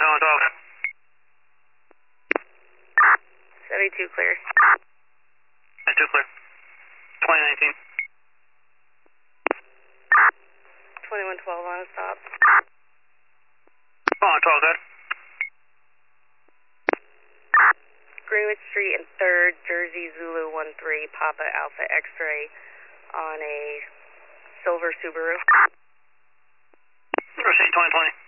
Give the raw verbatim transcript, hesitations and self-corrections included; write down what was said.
one twelve. seventy-two clear. seventy-two clear. twenty nineteen. twenty-one twelve on a stop. twenty-one twelve, good. Greenwich Street and third, Jersey Zulu one three, Papa Alpha X-ray on a silver Subaru. Proceed twenty twenty.